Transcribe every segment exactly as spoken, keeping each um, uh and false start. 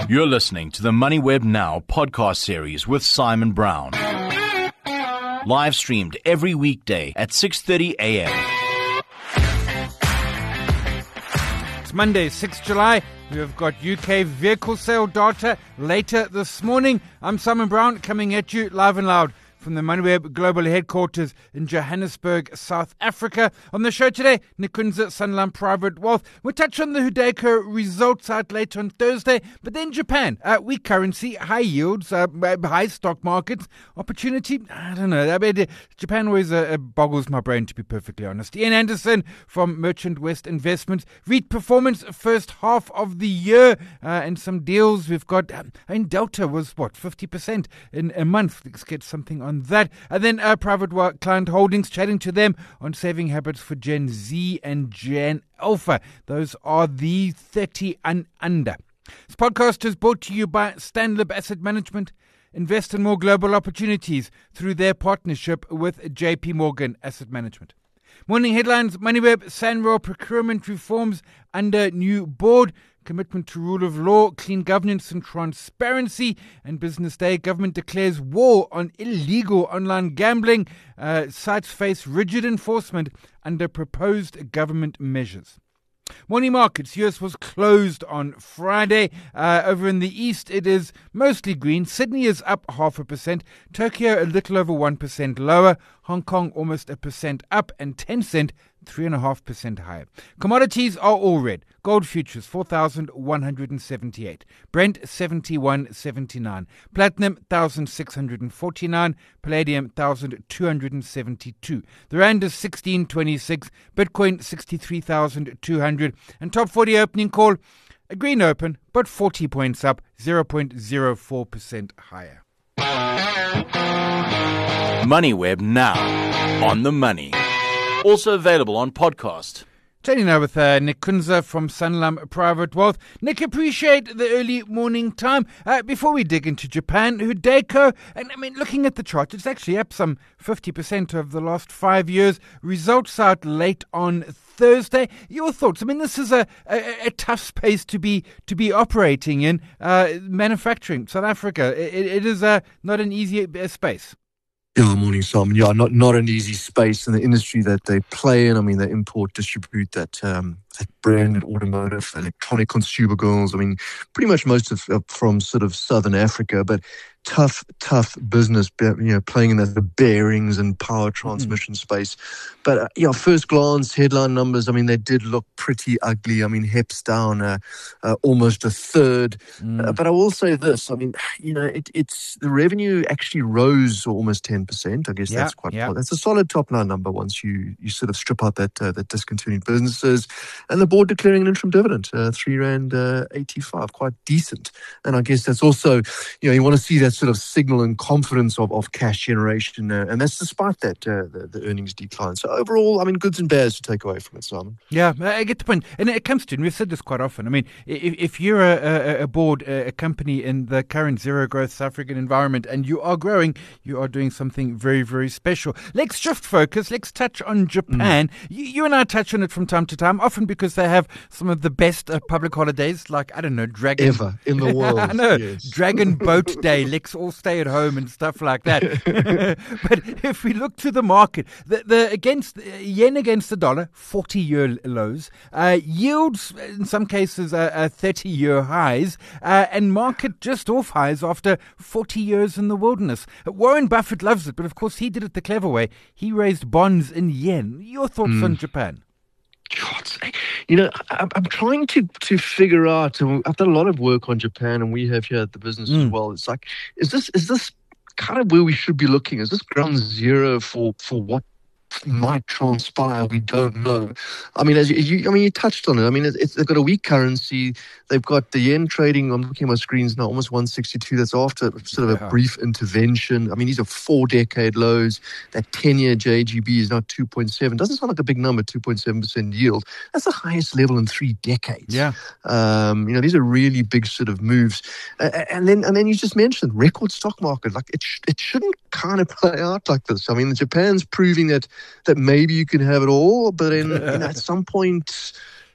You're listening to the MoneyWeb Now podcast series with Simon Brown. Live streamed every weekday at six thirty a.m. It's Monday, sixth of July. We have got U K vehicle sale data later this morning. I'm Simon Brown, coming at you live and loud from the MoneyWeb Global Headquarters in Johannesburg, South Africa. On the show today, Nikunza Sanlam Private Wealth. We'll touch on the Hudayco results out later on Thursday. But then Japan, uh, weak currency, high yields, uh, high stock markets, opportunity. I don't know. I mean, Japan always uh, boggles my brain, to be perfectly honest. Ian Anderson from Merchant West Investments. REIT performance first half of the year uh, and some deals. We've got, I mean, Delta was what, fifty percent in a month. Let's get something on on that. And then uh, private client holdings, chatting to them on saving habits for Gen Z and Gen Alpha. Those are the thirty and under. This podcast is brought to you by Stanlib Asset Management. Invest in more global opportunities through their partnership with J P Morgan Asset Management. Morning headlines: MoneyWeb, SANRAL procurement reforms under new board. Commitment to rule of law, clean governance and transparency. And Business Day, government declares war on illegal online gambling. Uh, sites face rigid enforcement under proposed government measures. Morning markets. U S was closed on Friday. Uh, over in the east, it is mostly green. Sydney is up half a percent. Tokyo a little over one percent lower. Hong Kong almost a percent up. And Tencent three point five percent higher. Commodities are all red. Gold futures four thousand one hundred seventy-eight. Brent seventy-one seventy-nine. Platinum one thousand six hundred forty-nine. Palladium one thousand two hundred seventy-two. The rand is sixteen twenty-six. Bitcoin sixty-three thousand two hundred. And top forty opening call, a green open, but forty points up, zero point zero four percent higher. MoneyWeb Now, on the money. Also available on podcast. Chatting now with uh, Nikunza from Sanlam Private Wealth. Nick, appreciate the early morning time. Uh, before we dig into Japan, Hudayco, and I mean, looking at the chart, it's actually up some fifty percent over the last five years. Results out late on Thursday. Your thoughts? I mean, this is a, a, a tough space to be to be operating in. Uh, manufacturing, South Africa, it, it is uh, not an easy uh, space. Yeah, morning, Simon. Yeah, not not an easy space in the industry that they play in. I mean, they import, distribute that um, that branded automotive, electronic consumer goods. I mean, pretty much most of uh, from sort of Southern Africa, but tough, tough business, you know, playing in that the bearings and power transmission mm-hmm. space. But, uh, yeah, first glance, headline numbers, I mean, they did look pretty ugly. I mean, H E P's down uh, uh, almost a third. Mm. Uh, but I will say this, I mean, you know, it, it's the revenue actually rose almost ten percent. I guess yeah, that's quite, yeah. that's a solid top line number once you, you sort of strip out that, uh, that discontinued businesses. And the board declaring an interim dividend, uh, three rand eighty-five, quite decent. And I guess that's also, you know, you want to see that sort of signal and confidence of, of cash generation. Uh, and that's despite that, uh, the, the earnings decline. So overall, I mean, goods and bads to take away from it, Simon. Yeah, I get the point. And it comes to, and we've said this quite often, I mean, if, if you're a, a, a board, a company in the current zero growth South African environment and you are growing, you are doing something very, very special. Let's shift focus. Let's touch on Japan. Mm. You, you and I touch on it from time to time, often because they have some of the best uh, public holidays, like, I don't know, Dragon. Ever in the world. I know. Yes. Dragon Boat Day. Let's all stay at home and stuff like that. But if we look to the market, the, the against the yen against the dollar, forty-year lows, uh, yields in some cases are uh, thirty-year highs, uh, and market just off highs after forty years in the wilderness. Warren Buffett loves it, but of course he did it the clever way. He raised bonds in yen. Your thoughts mm. on Japan? God, you know, I'm trying to, to figure out, and I've done a lot of work on Japan, and we have here at the business mm. as well. It's like, is this is this kind of where we should be looking? Is this ground zero for, for what might transpire? We don't know. I mean, as you, I mean, you touched on it. I mean, it's, it's, they've got a weak currency. They've got the yen trading. I'm looking at my screens now, almost one sixty-two. That's after sort of a yeah. brief intervention. I mean, these are four-decade lows. That ten-year J G B is now two point seven. Doesn't sound like a big number, two point seven percent yield. That's the highest level in three decades. Yeah. Um, you know, these are really big sort of moves. Uh, and then, and then you just mentioned record stock market. Like it, sh- it shouldn't kind of play out like this. I mean, Japan's proving that that maybe you can have it all, but in, you know, at some point,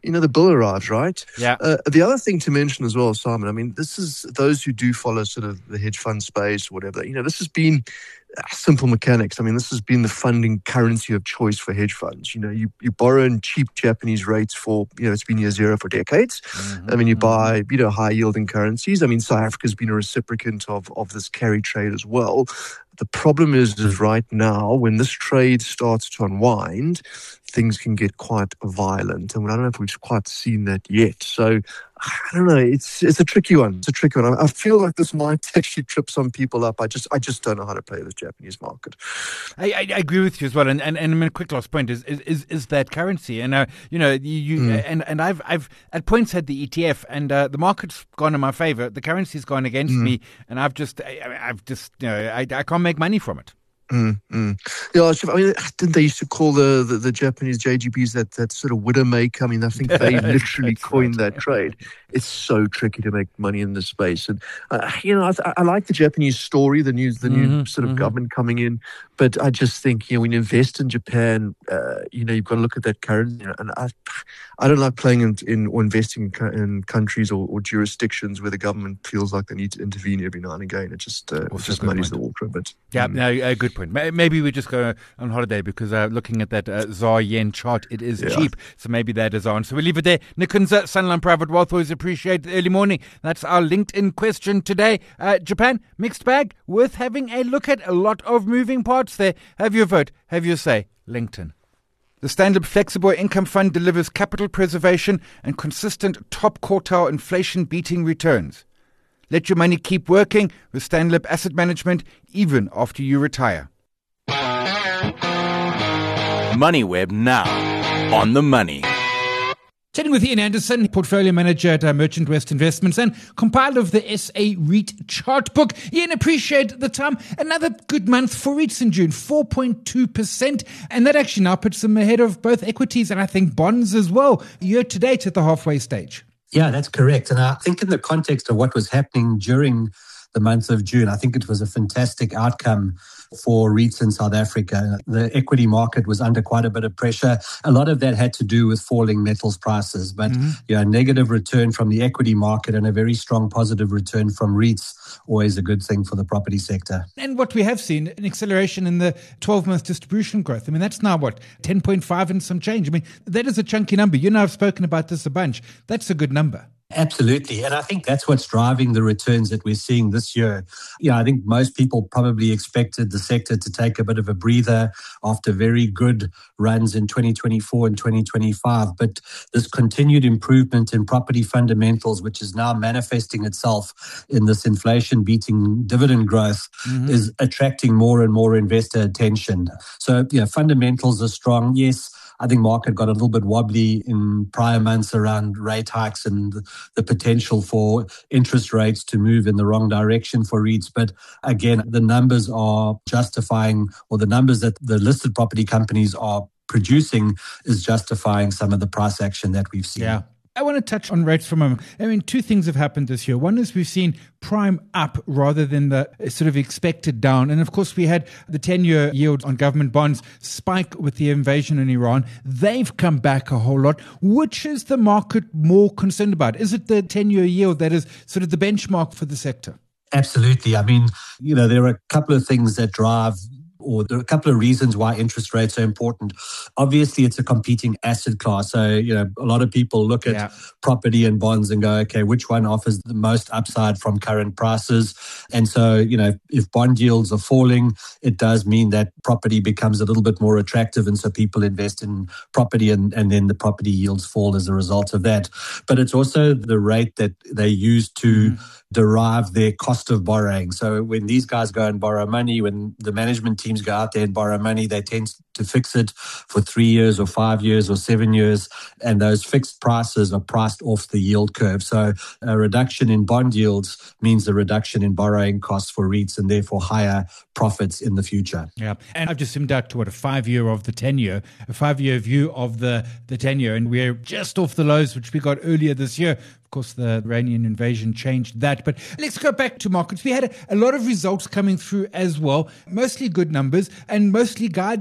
you know, the bill arrives, right? Yeah. Uh, the other thing to mention as well, Simon, I mean, this is those who do follow sort of the hedge fund space or whatever, you know, this has been simple mechanics. I mean, this has been the funding currency of choice for hedge funds. You know, you, you borrow in cheap Japanese rates for, you know, it's been near zero for decades. Mm-hmm. I mean, you buy, you know, high yielding currencies. I mean, South Africa's been a reciprocant of, of this carry trade as well. The problem is, is right now, when this trade starts to unwind, things can get quite violent. And I don't know if we've quite seen that yet. So, I don't know. It's it's a tricky one. It's a tricky one. I, I feel like this might actually trip some people up. I just I just don't know how to play this Japanese market. I, I, I agree with you as well. And and, and I mean, a quick last point is is, is, is that currency. And uh, you know, you, you mm. and and I've I've at points had the E T F, and uh, the market's gone in my favor. The currency's gone against mm. me, and I've just I, I've just you know I I can't make money from it. Mm, mm. Yeah, I mean, didn't they used to call the, the, the Japanese J G Bs that, that sort of widowmaker? I mean, I think they literally coined right. that trade. It's so tricky to make money in this space. And, uh, you know, I, I like the Japanese story, the news, the mm-hmm, new sort of mm-hmm. government coming in. But I just think, you know, when you invest in Japan, uh, you know, you've got to look at that currency. And I I don't like playing in, in or investing in, in countries or, or jurisdictions where the government feels like they need to intervene every now and again. It just, uh, it just muddies the water a bit. Yeah, mm. no, a good point. Maybe we just go on holiday because uh, looking at that uh, Z A R yen chart, it is yeah. cheap. So maybe that is on. So we'll leave it there. Nikunza, Sanlam Private Wealth, always appreciate the early morning. That's our LinkedIn question today. Uh, Japan, mixed bag, worth having a look at. A lot of moving parts there. Have your vote, have your say. LinkedIn. The Standard Flexible Income Fund delivers capital preservation and consistent top quartile inflation-beating returns. Let your money keep working with Stanlib Asset Management even after you retire. MoneyWeb now on the money. Chatting with Ian Anderson, portfolio manager at uh, Merchant West Investments and compiler of the S A REIT chart book. Ian, appreciate the time. Another good month for REITs in June, four point two percent. And that actually now puts them ahead of both equities and I think bonds as well, year to date at the halfway stage. Yeah, that's correct. And I think in the context of what was happening during the month of June, I think it was a fantastic outcome for REITs in South Africa. The equity market was under quite a bit of pressure. A lot of that had to do with falling metals prices, but mm-hmm. you know, negative return from the equity market and a very strong positive return from REITs, always a good thing for the property sector. And what we have seen, an acceleration in the twelve-month distribution growth. I mean, that's now what, ten point five and some change. I mean, that is a chunky number. You know, I've spoken about this a bunch. That's a good number. Absolutely. And I think that's what's driving the returns that we're seeing this year. Yeah, I think most people probably expected the sector to take a bit of a breather after very good runs in twenty twenty-four and twenty twenty-five. But this continued improvement in property fundamentals, which is now manifesting itself in this inflation-beating dividend growth, mm-hmm. is attracting more and more investor attention. So, yeah, fundamentals are strong. Yes, I think market got a little bit wobbly in prior months around rate hikes and the potential for interest rates to move in the wrong direction for REITs. But again, the numbers are justifying, or the numbers that the listed property companies are producing is justifying some of the price action that we've seen. Yeah. I want to touch on rates for a moment. I mean, two things have happened this year. One is we've seen prime up rather than the sort of expected down. And of course, we had the ten-year yield on government bonds spike with the invasion in Iran. They've come back a whole lot. Which is the market more concerned about? Is it the ten-year yield that is sort of the benchmark for the sector? Absolutely. I mean, you know, there are a couple of things that drive or there are a couple of reasons why interest rates are important. Obviously, it's a competing asset class. So, you know, a lot of people look at yeah. property and bonds and go, okay, which one offers the most upside from current prices? And so, you know, if bond yields are falling, it does mean that property becomes a little bit more attractive. And so people invest in property and, and then the property yields fall as a result of that. But it's also the rate that they use to mm. derive their cost of borrowing. So when these guys go and borrow money, when the management teams go out there and borrow money, they tend to fix it for three years or five years or seven years. And those fixed prices are priced off the yield curve. So a reduction in bond yields means a reduction in borrowing costs for REITs and therefore higher profits in the future. Yeah. And I've just zoomed out to what, a five-year of the ten-year, a five-year view of the, the ten-year. And we're just off the lows, which we got earlier this year. Of course, the Iranian invasion changed that. But let's go back to markets. We had a, a lot of results coming through as well, mostly good numbers and mostly guiding to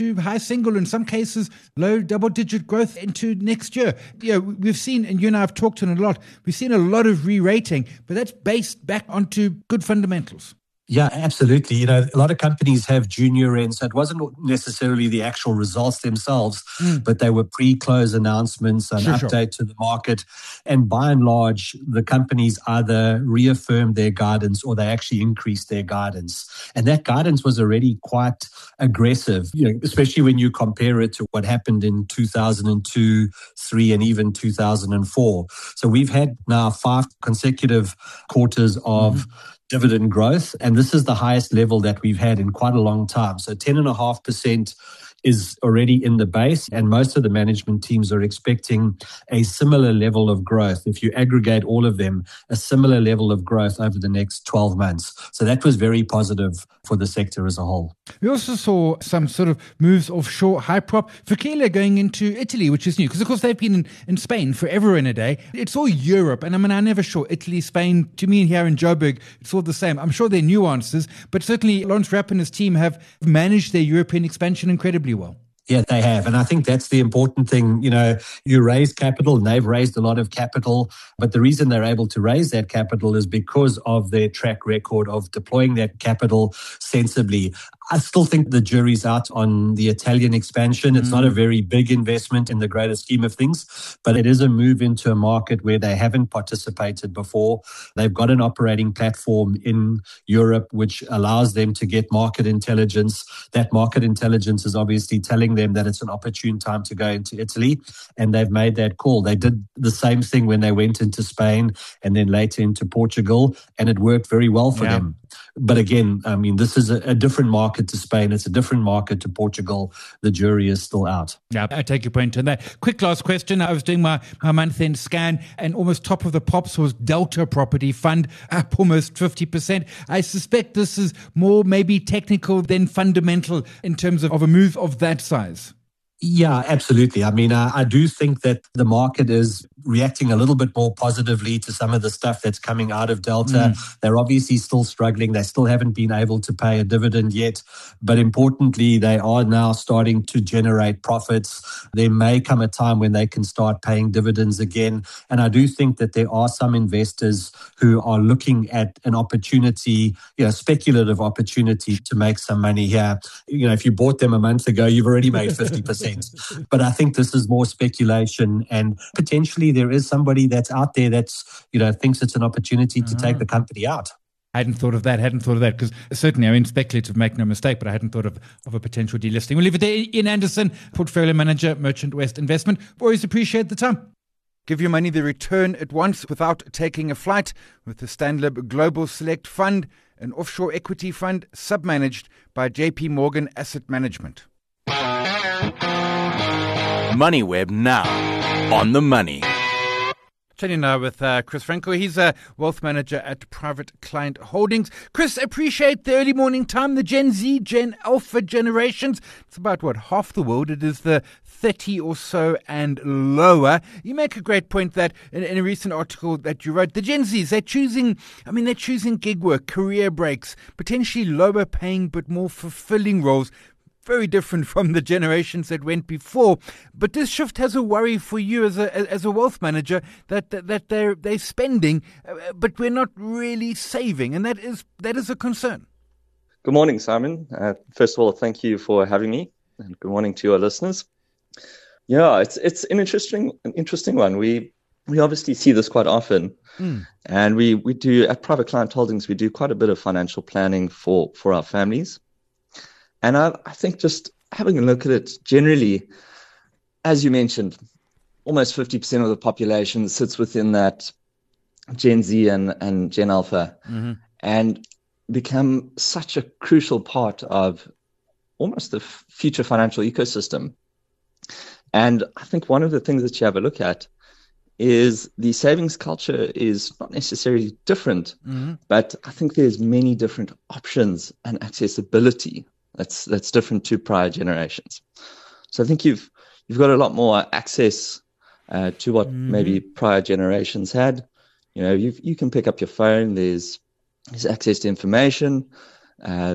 into high single, in some cases, low double-digit growth into next year. You know, we've seen, and you and I have talked on it a lot, we've seen a lot of re-rating, but that's based back onto good fundamentals. Yeah, absolutely. You know, a lot of companies have junior ends. So it wasn't necessarily the actual results themselves, mm. but they were pre-close announcements, an sure, update sure. to the market. And by and large, the companies either reaffirmed their guidance or they actually increased their guidance. And that guidance was already quite aggressive, you know, especially when you compare it to what happened in two thousand two, three, and even two thousand four. So we've had now five consecutive quarters of mm. dividend growth, and this is the highest level that we've had in quite a long time. So ten point five percent is already in the base, and most of the management teams are expecting a similar level of growth. If you aggregate all of them, a similar level of growth over the next twelve months. So that was very positive for the sector as a whole. We also saw some sort of moves offshore. Hyprop, Vukile going into Italy, which is new, because of course they've been in, in Spain forever and a day. It's all Europe, and I mean, I'm never sure. Italy, Spain, to me here in Joburg, it's all the same. I'm sure there are nuances, but certainly Lawrence Rapp and his team have managed their European expansion incredibly well. Yeah, they have. And I think that's the important thing. You know, you raise capital and they've raised a lot of capital. But the reason they're able to raise that capital is because of their track record of deploying that capital sensibly. I still think the jury's out on the Italian expansion. It's mm. not a very big investment in the greater scheme of things, but it is a move into a market where they haven't participated before. They've got an operating platform in Europe which allows them to get market intelligence. That market intelligence is obviously telling them that it's an opportune time to go into Italy, and they've made that call. They did the same thing when they went into Spain and then later into Portugal, and it worked very well for yeah. them. But again, I mean, this is a, a different market to Spain. It's a different market to Portugal. The jury is still out. Yeah, I take your point on that. Quick last question. I was doing my, my month-end scan, and almost top of the pops was Delta Property Fund, up almost fifty percent. I suspect this is more maybe technical than fundamental in terms of, of a move of that size. Yeah, absolutely. I mean, I, I do think that the market is reacting a little bit more positively to some of the stuff that's coming out of Delta. Mm. They're obviously still struggling. They still haven't been able to pay a dividend yet. But importantly, they are now starting to generate profits. There may come a time when they can start paying dividends again. And I do think that there are some investors who are looking at an opportunity, you know, speculative opportunity to make some money here. You know, if you bought them a month ago, you've already made fifty percent. But I think this is more speculation, and potentially there is somebody that's out there that's, you know, thinks it's an opportunity to uh-huh. take the company out. I hadn't thought of that, hadn't thought of that, because certainly, I mean, speculative, make no mistake, but I hadn't thought of, of a potential delisting. We'll leave it there. Ian Anderson, Portfolio Manager, Merchant West Investment. Always appreciate the time. Give your money the return at once without taking a flight with the Stanlib Global Select Fund, an offshore equity fund submanaged by J P Morgan Asset Management. MoneyWeb now on the money. Chatting now with uh, Chris Franco. He's a wealth manager at Private Client Holdings. Chris, appreciate the early morning time. The Gen Z, Gen Alpha generations. It's about, what, half the world. It is the thirty or so and lower. You make a great point that in, in a recent article that you wrote, the Gen Zs, they're choosing, I mean, they're choosing gig work, career breaks, potentially lower paying but more fulfilling roles. Very different from the generations that went before. But this shift has a worry for you as a as a wealth manager that that, that they're they're spending, uh, but we're not really saving, and that is that is a concern. Good morning, Simon. Uh, first of all, thank you for having me, and good morning to your listeners. Yeah, it's it's an interesting an interesting one. We we obviously see this quite often, mm. and we we do at Private Client Holdings we do quite a bit of financial planning for for our families. And I, I think just having a look at it generally, as you mentioned, almost fifty percent of the population sits within that Gen Z and, and Gen Alpha, mm-hmm. and become such a crucial part of almost the f- future financial ecosystem. And I think one of the things that you have a look at is the savings culture is not necessarily different, mm-hmm. but I think there's many different options and accessibility That's that's different to prior generations. So I think you've you've got a lot more access uh, to what mm-hmm. maybe prior generations had. You know, you you can pick up your phone. There's there's access to information. Uh,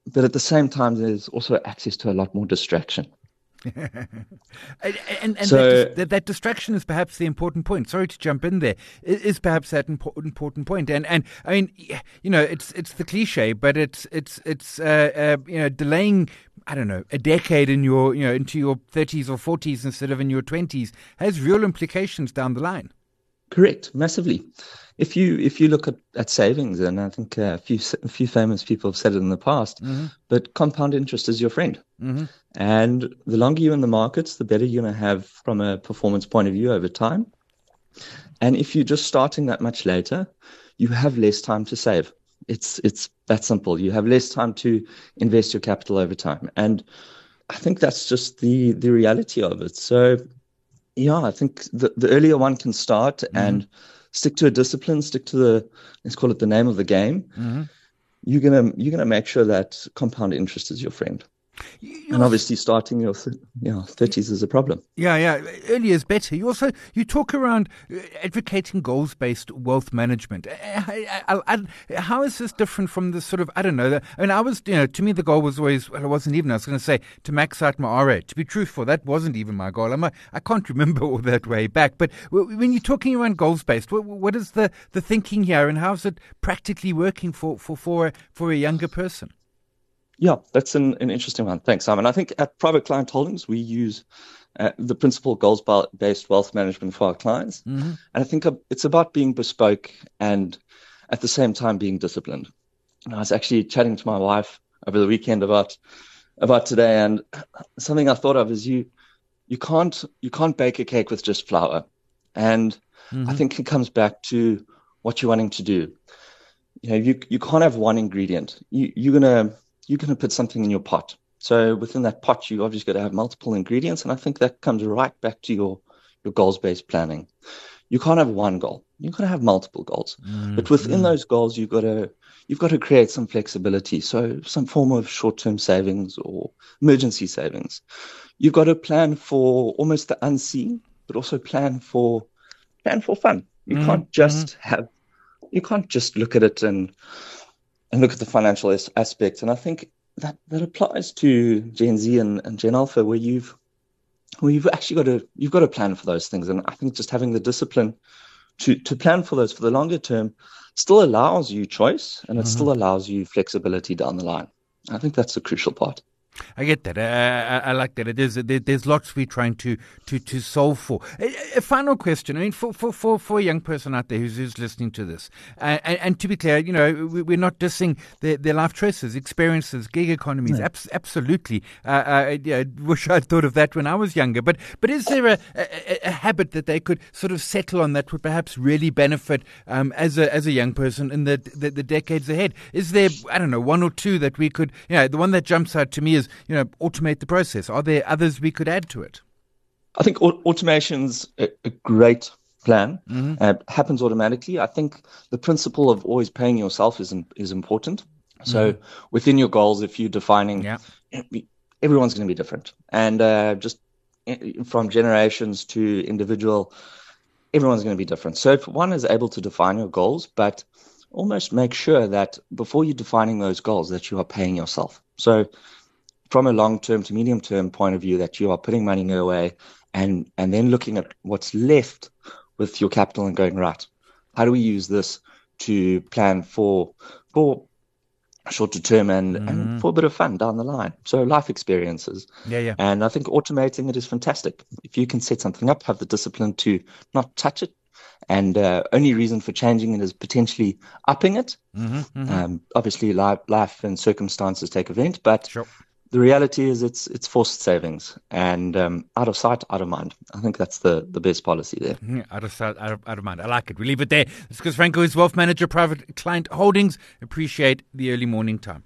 but at the same time, there's also access to a lot more distraction. and and, and so, that, that, that distraction is perhaps the important point. Sorry to jump in there. It is perhaps that important important point. And and I mean, you know, it's it's the cliche, but it's it's it's uh, uh, you know, delaying, I don't know, a decade in your you know into your thirties or forties instead of in your twenties has real implications down the line. Correct, massively. If you if you look at, at savings, and I think uh, a few a few famous people have said it in the past, mm-hmm. but compound interest is your friend. Mm-hmm. And the longer you're in the markets, the better you're going to have from a performance point of view over time. And if you're just starting that much later, you have less time to save. It's it's that simple. You have less time to invest your capital over time. And I think that's just the the reality of it. So yeah, I think the, the earlier one can start mm-hmm. and stick to a discipline, stick to the, let's call it the name of the game. Mm-hmm. You're gonna you're gonna make sure that compound interest is your friend. You're and obviously, starting your th- you know, thirties is a problem. Yeah, yeah. Earlier is better. You also you talk around advocating goals-based wealth management. I, I, I, how is this different from the sort of, I don't know. The, I mean, I was, you know, to me the goal was always, well, it wasn't even. I was going to say to max out my R A. To be truthful, that wasn't even my goal. I'm a, I can't remember all that way back. But when you're talking around goals-based, what, what is the, the thinking here, and how is it practically working for for for a, for a younger person? Yeah, that's an, an interesting one. Thanks, Simon. I think at Private Client Holdings, we use uh, the principle goals-based wealth management for our clients. Mm-hmm. And I think it's about being bespoke and at the same time being disciplined. And I was actually chatting to my wife over the weekend about about today, and something I thought of is you you can't you can't bake a cake with just flour. And mm-hmm. I think it comes back to what you're wanting to do. You know, you you can't have one ingredient. You you're gonna You're going to put something in your pot. So within that pot, you obviously got to have multiple ingredients. And I think that comes right back to your, your goals-based planning. You can't have one goal. You've got to have multiple goals. Mm, but within mm. those goals, you've got to you've got to create some flexibility. So some form of short-term savings or emergency savings. You've got to plan for almost the unseen, but also plan for plan for fun. You mm, can't just mm. have you can't just look at it and and look at the financial as- aspects. And I think that, that applies to Gen Z and, and Gen Alpha, where you've where you've actually got to you've got to plan for those things. And I think just having the discipline to to plan for those for the longer term still allows you choice, and it mm-hmm. still allows you flexibility down the line. I think that's the crucial part. I get that. I, I, I like that. There's there's lots we're trying to to, to solve for. A, a final question. I mean, for, for, for, for a young person out there who's, who's listening to this, uh, and, and to be clear, you know, we're not dissing their, their life choices, experiences, gig economies. No. Abs- absolutely. Uh, I, I wish I'd thought of that when I was younger. But but is there a, a, a habit that they could sort of settle on that would perhaps really benefit um, as a as a young person in the, the the decades ahead? Is there, I don't know, one or two that we could, you know, the one that jumps out to me is, you know, automate the process. Are there others we could add to it? I think automation's a, a great plan. Mm-hmm. Uh, happens automatically. I think the principle of always paying yourself is is important. So mm-hmm. within your goals, if you're defining, yeah. everyone's going to be different. And uh, just from generations to individual, everyone's going to be different. So if one is able to define your goals, but almost make sure that before you're defining those goals, that you are paying yourself. So from a long-term to medium-term point of view, that you are putting money away and, and then looking at what's left with your capital and going, right, how do we use this to plan for for shorter term and, mm-hmm. and for a bit of fun down the line? So life experiences. Yeah, yeah. And I think automating it is fantastic. If you can set something up, have the discipline to not touch it, and uh, only reason for changing it is potentially upping it. Mm-hmm, mm-hmm. Um, obviously, life, life and circumstances take event, but sure. The reality is it's it's forced savings, and um, out of sight, out of mind. I think that's the, the best policy there. Mm, out of sight, out of, out of mind. I like it. We leave it there. It's because Franco is Wealth Manager, Private Client Holdings. Appreciate the early morning time.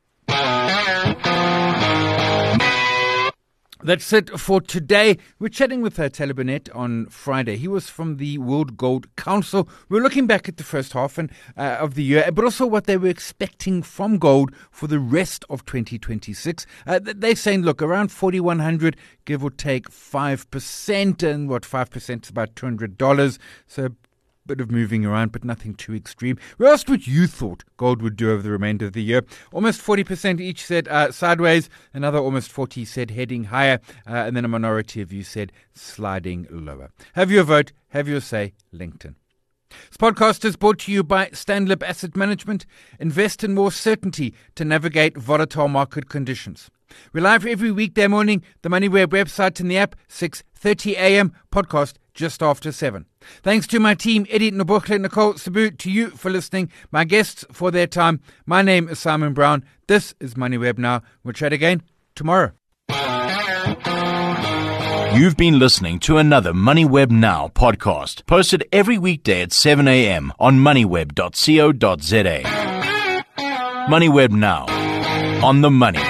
That's it for today. We're chatting with uh, Taylor Burnett on Friday. He was from the World Gold Council. We're looking back at the first half and, uh, of the year, but also what they were expecting from gold for the rest of twenty twenty-six. Uh, they're saying, look, around forty-one hundred, give or take five percent, and what five percent is about two hundred dollars. So bit of moving around, but nothing too extreme. We asked what you thought gold would do over the remainder of the year. Almost forty percent each said uh, sideways, another almost forty said heading higher, uh, and then a minority of you said sliding lower. Have your vote, have your say, LinkedIn. This podcast is brought to you by Stanlib Asset Management. Invest in more certainty to navigate volatile market conditions. We're live every weekday morning, the MoneyWeb website and the app, six thirty a.m., podcast just after seven. Thanks to my team, Eddie Nobokle, Nicole Sabu, to you for listening, my guests for their time. My name is Simon Brown. This is MoneyWeb Now. We'll chat again tomorrow. You've been listening to another MoneyWeb Now podcast, posted every weekday at seven a.m. on moneyweb dot co dot za. MoneyWeb Now, on the money.